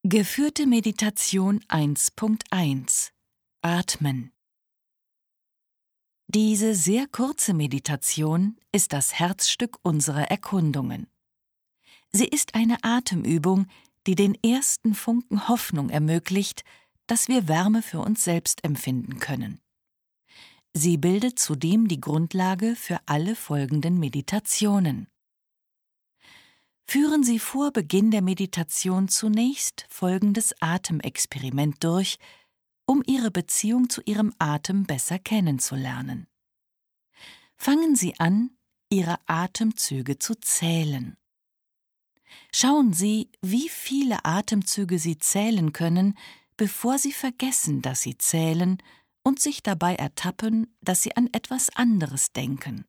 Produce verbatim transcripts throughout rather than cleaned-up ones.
Geführte Meditation eins Punkt eins Atmen. Diese sehr kurze Meditation ist das Herzstück unserer Erkundungen. Sie ist eine Atemübung, die den ersten Funken Hoffnung ermöglicht, dass wir Wärme für uns selbst empfinden können. Sie bildet zudem die Grundlage für alle folgenden Meditationen. Führen Sie vor Beginn der Meditation zunächst folgendes Atemexperiment durch, um Ihre Beziehung zu Ihrem Atem besser kennenzulernen. Fangen Sie an, Ihre Atemzüge zu zählen. Schauen Sie, wie viele Atemzüge Sie zählen können, bevor Sie vergessen, dass Sie zählen und sich dabei ertappen, dass Sie an etwas anderes denken.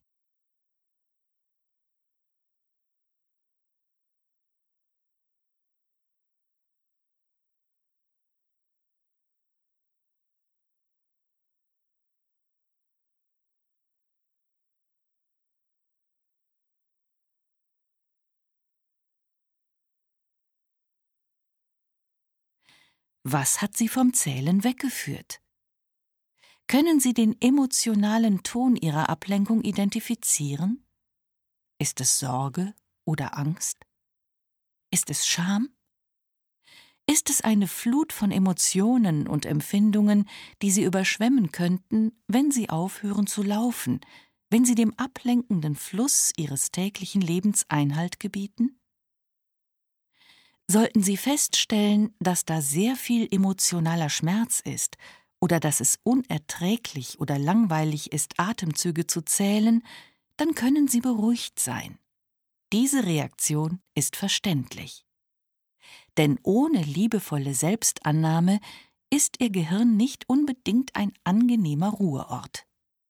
Was hat Sie vom Zählen weggeführt? Können Sie den emotionalen Ton Ihrer Ablenkung identifizieren? Ist es Sorge oder Angst? Ist es Scham? Ist es eine Flut von Emotionen und Empfindungen, die Sie überschwemmen könnten, wenn Sie aufhören zu laufen, wenn Sie dem ablenkenden Fluss Ihres täglichen Lebens Einhalt gebieten? Sollten Sie feststellen, dass da sehr viel emotionaler Schmerz ist oder dass es unerträglich oder langweilig ist, Atemzüge zu zählen, dann können Sie beruhigt sein. Diese Reaktion ist verständlich. Denn ohne liebevolle Selbstannahme ist Ihr Gehirn nicht unbedingt ein angenehmer Ruheort.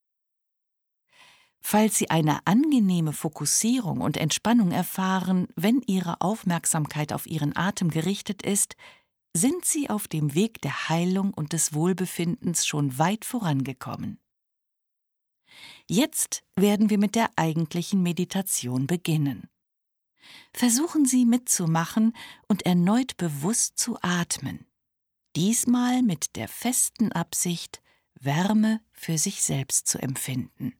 Falls Sie eine angenehme Fokussierung und Entspannung erfahren, wenn Ihre Aufmerksamkeit auf Ihren Atem gerichtet ist, sind Sie auf dem Weg der Heilung und des Wohlbefindens schon weit vorangekommen. Jetzt werden wir mit der eigentlichen Meditation beginnen. Versuchen Sie mitzumachen und erneut bewusst zu atmen. Diesmal mit der festen Absicht, Wärme für sich selbst zu empfinden.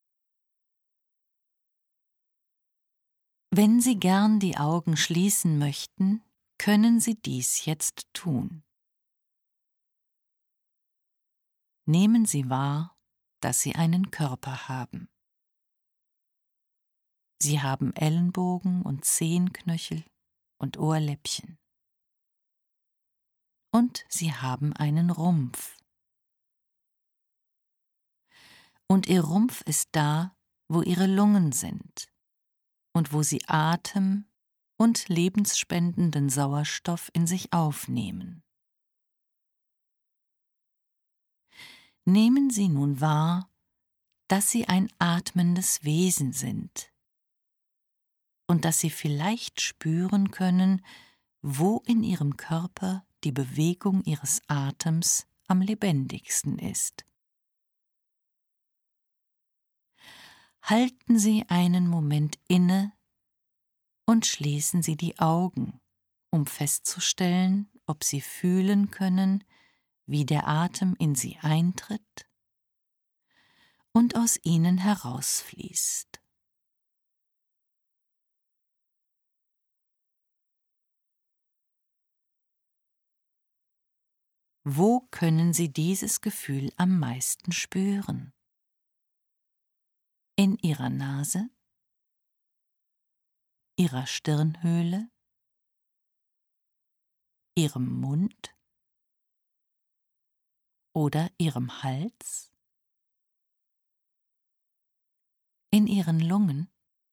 Wenn Sie gern die Augen schließen möchten, können Sie dies jetzt tun. Nehmen Sie wahr, dass Sie einen Körper haben. Sie haben Ellenbogen und Zehenknöchel und Ohrläppchen. Und Sie haben einen Rumpf. Und Ihr Rumpf ist da, wo Ihre Lungen sind und wo Sie Atem und lebensspendenden Sauerstoff in sich aufnehmen. Nehmen Sie nun wahr, dass Sie ein atmendes Wesen sind und dass Sie vielleicht spüren können, wo in Ihrem Körper die Bewegung Ihres Atems am lebendigsten ist. Halten Sie einen Moment inne und schließen Sie die Augen, um festzustellen, ob Sie fühlen können, wie der Atem in Sie eintritt und aus Ihnen herausfließt. Wo können Sie dieses Gefühl am meisten spüren? In Ihrer Nase? Ihrer Stirnhöhle? Ihrem Mund? Oder Ihrem Hals? In Ihren Lungen?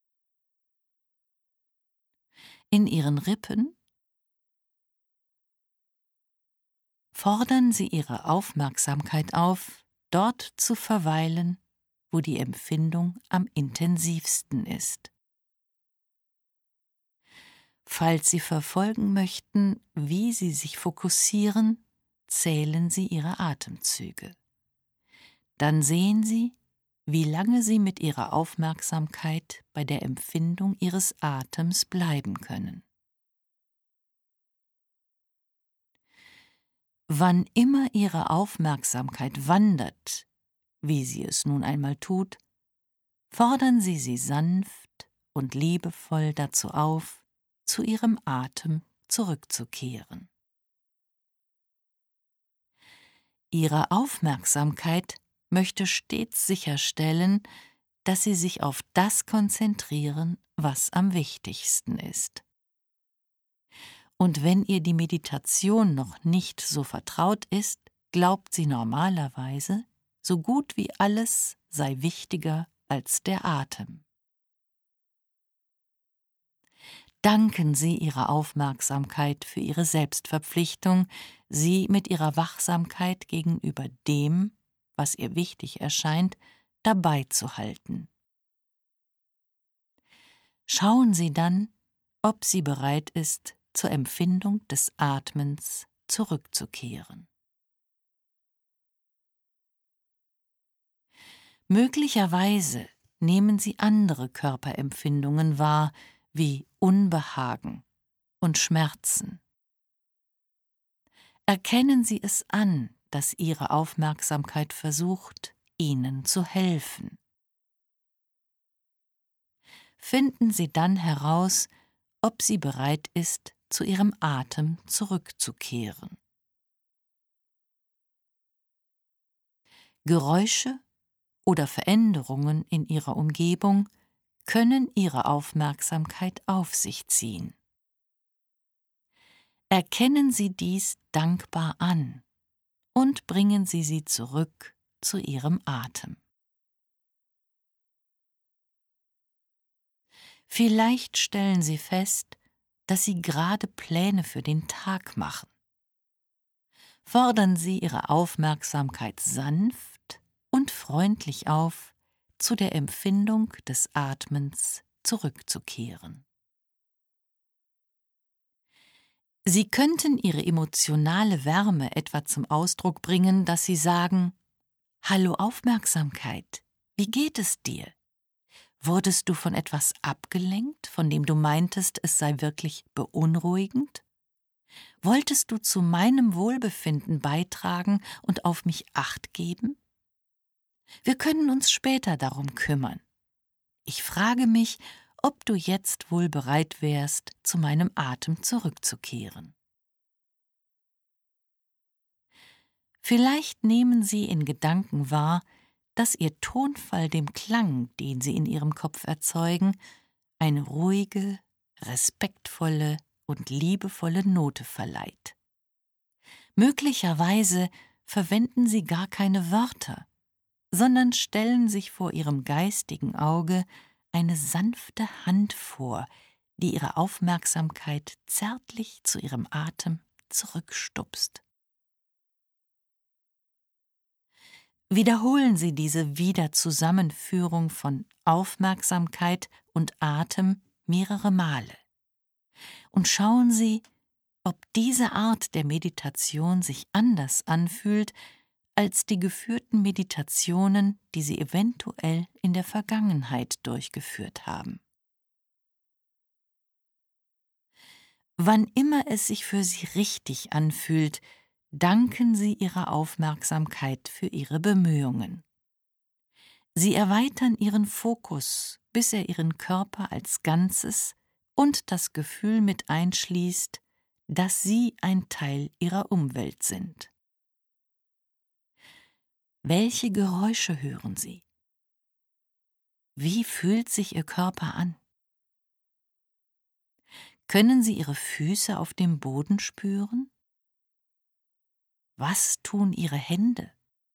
In Ihren Rippen? Fordern Sie Ihre Aufmerksamkeit auf, dort zu verweilen, wo die Empfindung am intensivsten ist. Falls Sie verfolgen möchten, wie Sie sich fokussieren, zählen Sie Ihre Atemzüge. Dann sehen Sie, wie lange Sie mit Ihrer Aufmerksamkeit bei der Empfindung Ihres Atems bleiben können. Wann immer Ihre Aufmerksamkeit wandert, wie sie es nun einmal tut, fordern Sie sie sanft und liebevoll dazu auf, zu ihrem Atem zurückzukehren. Ihre Aufmerksamkeit möchte stets sicherstellen, dass Sie sich auf das konzentrieren, was am wichtigsten ist. Und wenn ihr die Meditation noch nicht so vertraut ist, glaubt sie normalerweise, so gut wie alles sei wichtiger als der Atem. Danken Sie Ihrer Aufmerksamkeit für Ihre Selbstverpflichtung, sie mit Ihrer Wachsamkeit gegenüber dem, was ihr wichtig erscheint, dabei zu halten. Schauen Sie dann, ob sie bereit ist, zur Empfindung des Atmens zurückzukehren. Möglicherweise nehmen Sie andere Körperempfindungen wahr, wie Unbehagen und Schmerzen. Erkennen Sie es an, dass Ihre Aufmerksamkeit versucht, Ihnen zu helfen. Finden Sie dann heraus, ob sie bereit ist, zu ihrem Atem zurückzukehren. Geräusche oder Veränderungen in ihrer Umgebung können ihre Aufmerksamkeit auf sich ziehen. Erkennen Sie dies dankbar an und bringen Sie sie zurück zu Ihrem Atem. Vielleicht stellen Sie fest, dass Sie gerade Pläne für den Tag machen. Fordern Sie Ihre Aufmerksamkeit sanft und freundlich auf, zu der Empfindung des Atmens zurückzukehren. Sie könnten Ihre emotionale Wärme etwa zum Ausdruck bringen, dass Sie sagen: »Hallo Aufmerksamkeit, wie geht es dir? Wurdest du von etwas abgelenkt, von dem du meintest, es sei wirklich beunruhigend? Wolltest du zu meinem Wohlbefinden beitragen und auf mich Acht geben? Wir können uns später darum kümmern. Ich frage mich, ob du jetzt wohl bereit wärst, zu meinem Atem zurückzukehren.« Vielleicht nehmen Sie in Gedanken wahr, dass Ihr Tonfall dem Klang, den Sie in Ihrem Kopf erzeugen, eine ruhige, respektvolle und liebevolle Note verleiht. Möglicherweise verwenden Sie gar keine Wörter, sondern stellen sich vor Ihrem geistigen Auge eine sanfte Hand vor, die Ihre Aufmerksamkeit zärtlich zu Ihrem Atem zurückstupst. Wiederholen Sie diese Wiederzusammenführung von Aufmerksamkeit und Atem mehrere Male und schauen Sie, ob diese Art der Meditation sich anders anfühlt als die geführten Meditationen, die Sie eventuell in der Vergangenheit durchgeführt haben. Wann immer es sich für Sie richtig anfühlt, danken Sie Ihrer Aufmerksamkeit für Ihre Bemühungen. Sie erweitern Ihren Fokus, bis er Ihren Körper als Ganzes und das Gefühl mit einschließt, dass Sie ein Teil Ihrer Umwelt sind. Welche Geräusche hören Sie? Wie fühlt sich Ihr Körper an? Können Sie Ihre Füße auf dem Boden spüren? Was tun Ihre Hände?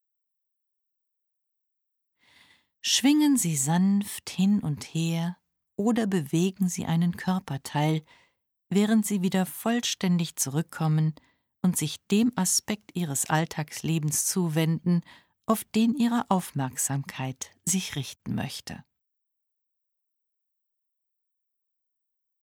Schwingen Sie sanft hin und her oder bewegen Sie einen Körperteil, während Sie wieder vollständig zurückkommen und sich dem Aspekt Ihres Alltagslebens zuwenden, auf den Ihre Aufmerksamkeit sich richten möchte.